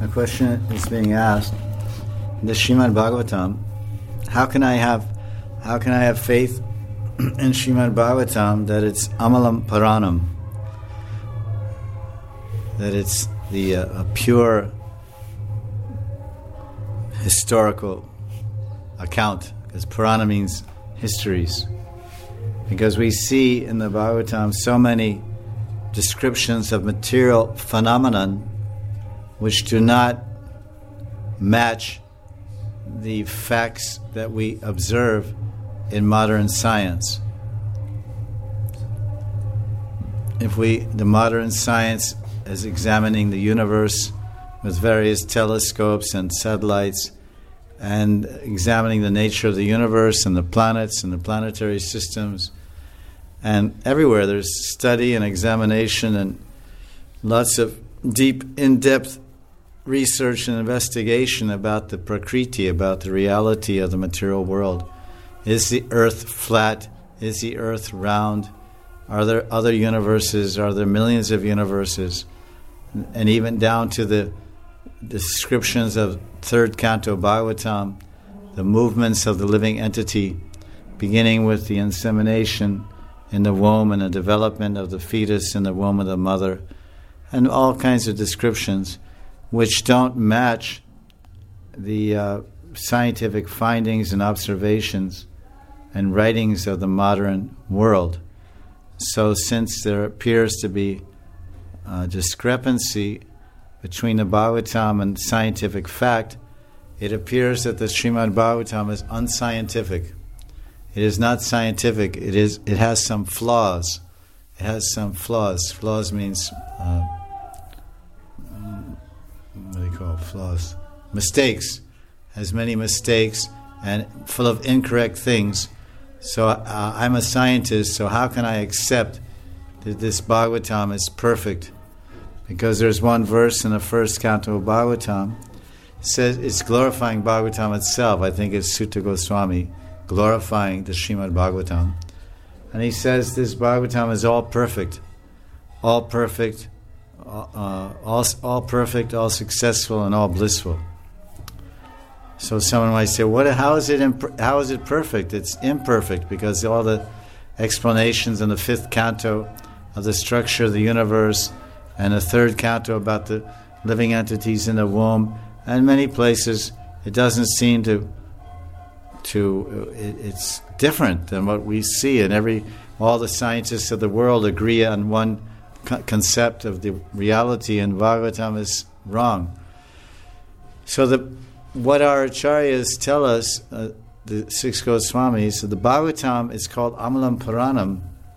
A question is being asked in the Srimad Bhagavatam. How can I have faith in Srimad Bhagavatam that it's Amalam Paranam, that it's the a pure historical account, because Purana means histories. Because we see in the Bhagavatam so many descriptions of material phenomenon which do not match the facts that we observe in modern science. The modern science is examining the universe with various telescopes and satellites and examining the nature of the universe and the planets and the planetary systems. And everywhere there's study and examination and lots of deep, in-depth research and investigation about the Prakriti, about the reality of the material world. Is the earth flat? Is the earth round? Are there other universes? Are there millions of universes? And even down to the descriptions of third canto Bhagavatam, the movements of the living entity, beginning with the insemination in the womb and the development of the fetus in the womb of the mother, and all kinds of descriptions which don't match the scientific findings and observations and writings of the modern world. So since there appears to be a discrepancy between the Bhagavatam and scientific fact, it appears that the Srimad Bhagavatam is unscientific. It is not scientific. It has some flaws. It has some flaws. Flaws means what do you call flaws? Mistakes. Has many mistakes and full of incorrect things. So I'm a scientist, so how can I accept that this Bhagavatam is perfect? Because there's one verse in the first canto of Bhagavatam, it says it's glorifying Bhagavatam itself. I think it's Sutta Goswami glorifying the Srimad Bhagavatam. And he says this Bhagavatam is all perfect, all perfect, all perfect, all successful, and all blissful. So someone might say, how is it perfect? It's imperfect, because all the explanations in the fifth canto of the structure of the universe and the third canto about the living entities in the womb, and many places it doesn't seem it's different than what we see, and all the scientists of the world agree on one concept of the reality, and Bhagavatam is wrong. So what our acharyas tell us, the six Goswamis, the Bhagavatam is called Amalam Puranam,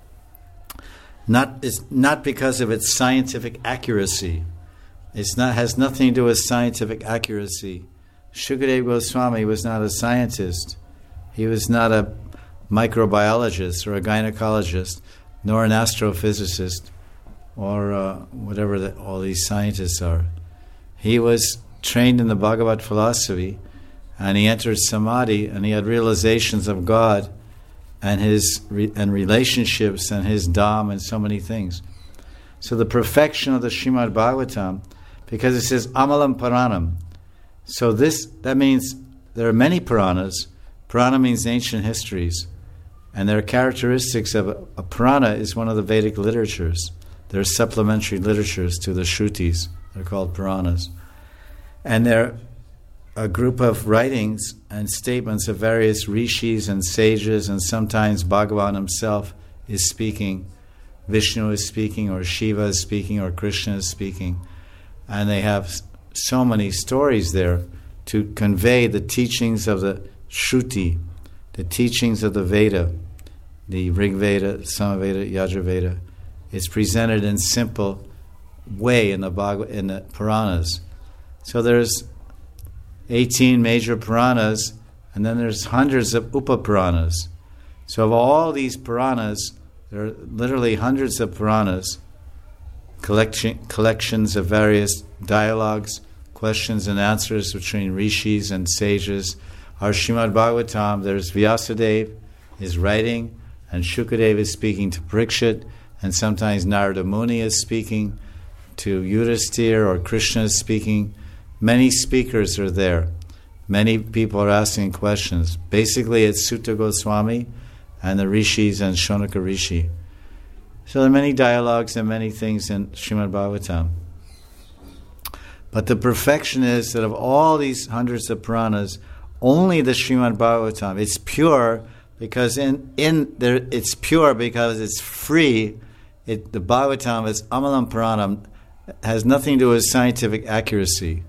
not because of its scientific accuracy. Has nothing to do with scientific accuracy. Shukadeva Goswami was not a scientist. He was not a microbiologist or a gynecologist, nor an astrophysicist, or whatever all these scientists are. He was trained in the Bhagavad philosophy, and he entered Samadhi, and he had realizations of God and and relationships and his Dham and so many things. So the perfection of the Srimad Bhagavatam, because it says Amalam Puranam, so that means there are many Puranas. Purana means ancient histories, and there are characteristics of a Purana is one of the Vedic literatures. There are supplementary literatures to the Shrutis. They're called Puranas. And they're a group of writings and statements of various rishis and sages, and sometimes Bhagavan himself is speaking, Vishnu is speaking, or Shiva is speaking, or Krishna is speaking. And they have so many stories there to convey the teachings of the Shruti, the teachings of the Veda, the Rig Veda, Samaveda, Yajurveda. It's presented in simple way in the Puranas. So there's 18 major Puranas, and then there's hundreds of Upa-Puranas. So of all these Puranas, there are literally hundreds of Puranas, collections of various dialogues, questions and answers between rishis and sages. Our Srimad Bhagavatam, there's Vyasadeva is writing, and Shukadeva is speaking to Parikshit, and sometimes Narada Muni is speaking to Yudhisthira, or Krishna is speaking Many speakers are there. Many people are asking questions. Basically, it's Sutta Goswami and the rishis and Shonaka Rishi. So there are many dialogues and many things in Srimad Bhagavatam. But the perfection is that of all these hundreds of Puranas, only the Srimad Bhagavatam, it's pure because it's pure because it's free. The Bhagavatam is Amalam Puranam, has nothing to do with scientific accuracy.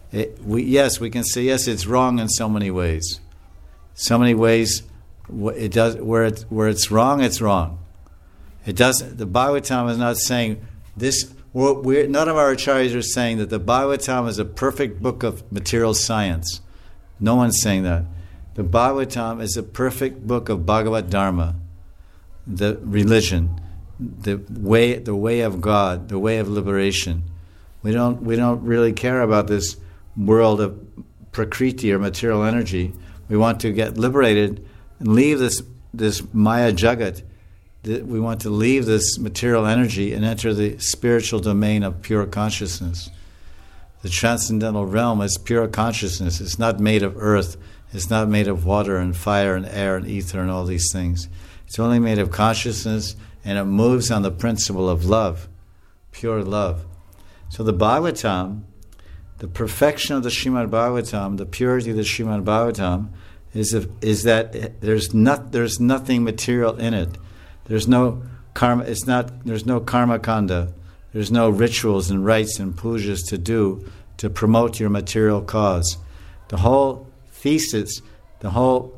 We can say yes, it's wrong in so many ways. So many ways it does where it's wrong, it's wrong. It doesn't. The Bhagavatam is not saying this. None of our acharyas are saying that the Bhagavatam is a perfect book of material science. No one's saying that. The Bhagavatam is a perfect book of Bhagavad Dharma, the religion, the way of God, the way of liberation. We don't really care about this world of prakriti or material energy. We want to get liberated and leave this Maya Jagat. We want to leave this material energy and enter the spiritual domain of pure consciousness. The transcendental realm is pure consciousness. It's not made of earth. It's not made of water and fire and air and ether and all these things. It's only made of consciousness, and it moves on the principle of love, pure love. So the Bhagavatam, the perfection of the Srimad Bhagavatam, the purity of the Srimad Bhagavatam, is that there's nothing material in it. There's no karma. There's no karma kanda. There's no rituals and rites and pujas to do to promote your material cause. The whole thesis, the whole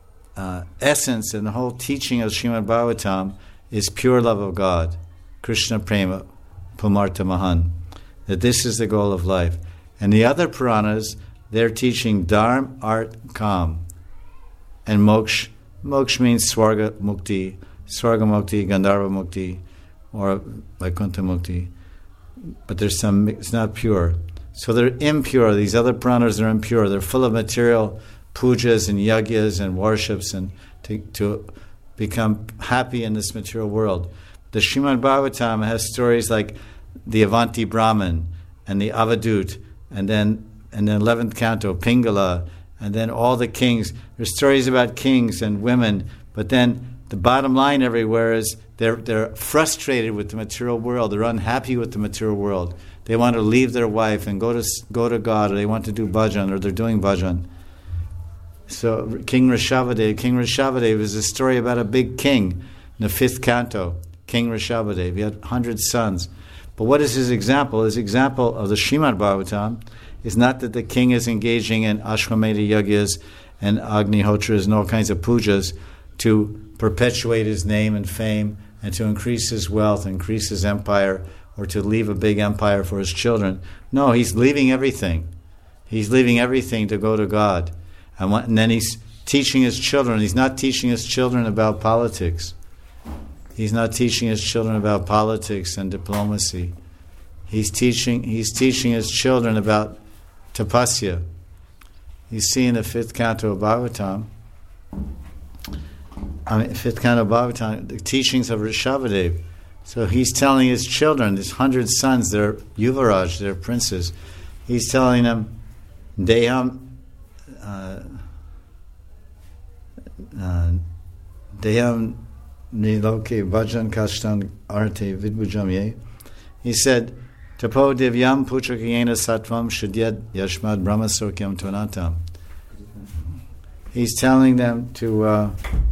essence, and the whole teaching of Srimad Bhagavatam is pure love of God, Krishna Prema, Pumartha Mahan. That this is the goal of life. And the other Puranas, they're teaching Dharma, Art, Kam, and Moksha. Moksha means Swarga Mukti, Swarga Mukti, Gandharva Mukti, or Vaikuntha Mukti. But it's not pure. So they're impure. These other Puranas are impure. They're full of material pujas and yagyas and worships and to become happy in this material world. The Srimad Bhagavatam has stories like the Avanti Brahman and the Avadut, and then 11th canto, Pingala, and then all the kings. There's stories about kings and women, but then the bottom line everywhere is they're frustrated with the material world. They're unhappy with the material world. They want to leave their wife and go to God, or they want to do bhajan, or they're doing bhajan. So King Rishabhadev is a story about a big king in the 5th canto, King Rishabhadev. He had 100 sons. But what is his example? His example of the Srimad Bhagavatam is not that the king is engaging in Ashwamedha yagyas and Agnihotras and all kinds of pujas to perpetuate his name and fame and to increase his wealth, increase his empire, or to leave a big empire for his children. No, he's leaving everything. He's leaving everything to go to God. And then he's teaching his children. He's not teaching his children about politics. He's not teaching his children about politics and diplomacy. He's teaching his children about tapasya. You see in the 5th canto of Bhagavatam, the teachings of Rishabhadev. So he's telling his children, his 100 sons, they're Yuvaraj, they're princes. He's telling them, Deham Niloke Bhajan Kashtan Arte Vidbujamye. He said, Tapo Divyam Puchakayena Sattvam Shadyad Yashmad Brahmasokyam Tvanatam. He's telling them to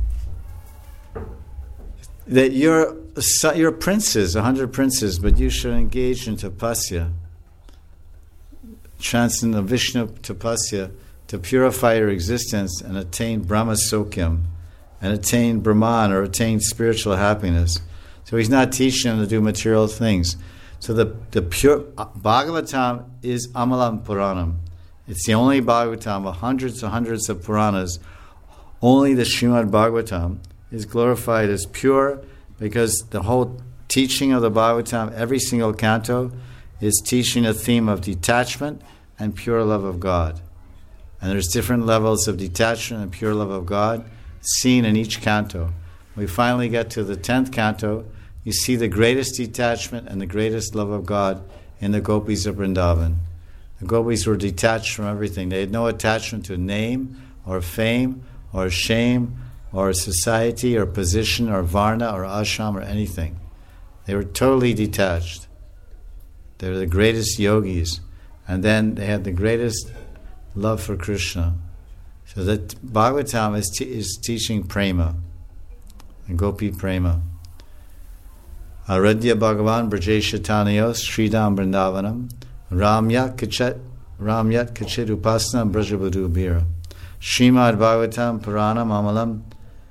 that you're princes, 100 princes, but you should engage in tapasya, transcend Vishnu tapasya, to purify your existence and attain Brahmasokyam, and attain Brahman, or attain spiritual happiness. So he's not teaching them to do material things. So the pure Bhagavatam is Amalam Puranam. It's the only Bhagavatam of hundreds and hundreds of Puranas. Only the Srimad Bhagavatam is glorified as pure, because the whole teaching of the Bhagavatam, every single canto, is teaching a theme of detachment and pure love of God. And there's different levels of detachment and pure love of God seen in each canto. We finally get to the 10th canto. You see the greatest detachment and the greatest love of God in the Gopis of Vrindavan. The gopis were detached from everything. They had no attachment to name or fame or shame or society or position or varna or ashram or anything. They were totally detached. They were the greatest yogis. And then they had the greatest love for Krishna. So that Bhagavatam is teaching prema, and gopi prema. Aradhya Bhagavan Brajesha Tanayos Sridham Vrindavanam Ramyat Kachit Upasana Brajabadu Bira Srimad Bhagavatam Puranam Amalam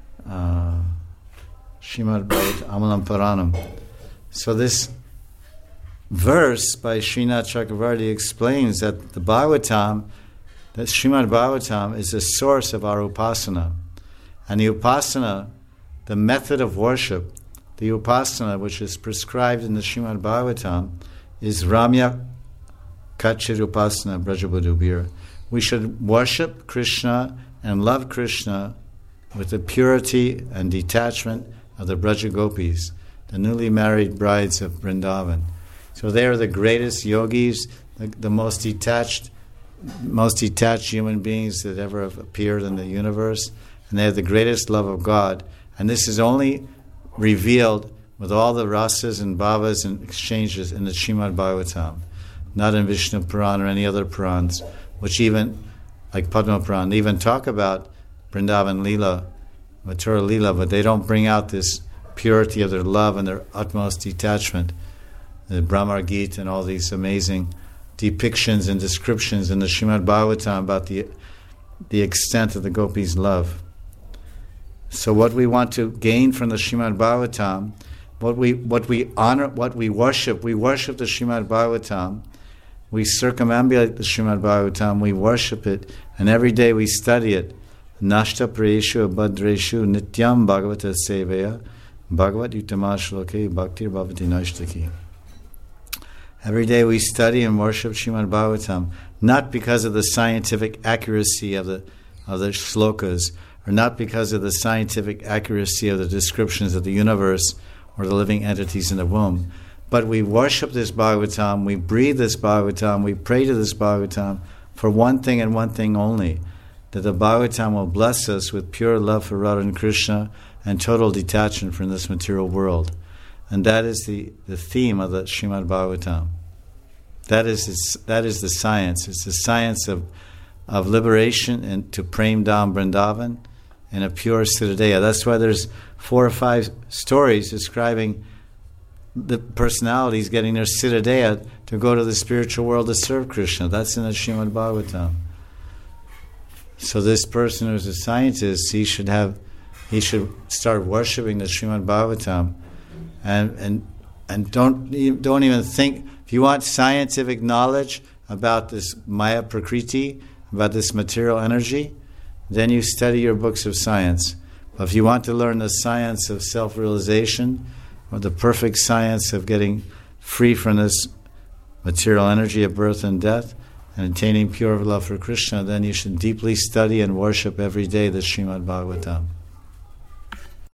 Srimad Bhagavatam Amalam Puranam. So this verse by Srinath Chakravarti explains that the Bhagavatam, that Srimad Bhagavatam is the source of our upasana. And the upasana, the method of worship, the upasana which is prescribed in the Srimad Bhagavatam is Ramya Kachir Upasana Brajabudubir. We should worship Krishna and love Krishna with the purity and detachment of the Braja Gopis, the newly married brides of Vrindavan. So they are the greatest yogis, the most detached human beings that ever have appeared in the universe, and they have the greatest love of God. And this is only revealed with all the rasas and bhavas and exchanges in the Srimad Bhagavatam, not in Vishnu Puran or any other Purans, which even, like Padma Puran, they even talk about Vrindavan Leela, Mathura Leela, but they don't bring out this purity of their love and their utmost detachment. The Brahmar Gita and all these amazing depictions and descriptions in the Srimad Bhagavatam about the extent of the gopis' love. So what we want to gain from the Srimad Bhagavatam, what we honor, what we worship the Srimad Bhagavatam, we circumambulate the Srimad Bhagavatam, we worship it, and every day we study it. Nashta Prayeshu Abhadreshu Nityam Bhagavata Sevaya Bhagavat Utamashloke Bhaktir Bhavati Nashtaki. Every day we study and worship Srimad Bhagavatam, not because of the scientific accuracy of the shlokas, or not because of the scientific accuracy of the descriptions of the universe or the living entities in the womb, but we worship this Bhagavatam, we breathe this Bhagavatam, we pray to this Bhagavatam for one thing and one thing only, that the Bhagavatam will bless us with pure love for Radha and Krishna and total detachment from this material world. And that is the theme of the Srimad Bhagavatam. That is the science. It's the science of liberation and to Prem Dham Vrindavan in a pure Siddhadeha. That's why there's 4 or 5 stories describing the personalities getting their Siddhadeha to go to the spiritual world to serve Krishna. That's in the Srimad Bhagavatam. So this person who's a scientist, he should start worshipping the Srimad Bhagavatam. And don't even think. If you want scientific knowledge about this Maya Prakriti, about this material energy, then you study your books of science. But if you want to learn the science of self-realization, or the perfect science of getting free from this material energy of birth and death, and attaining pure love for Krishna, then you should deeply study and worship every day the Srimad Bhagavatam.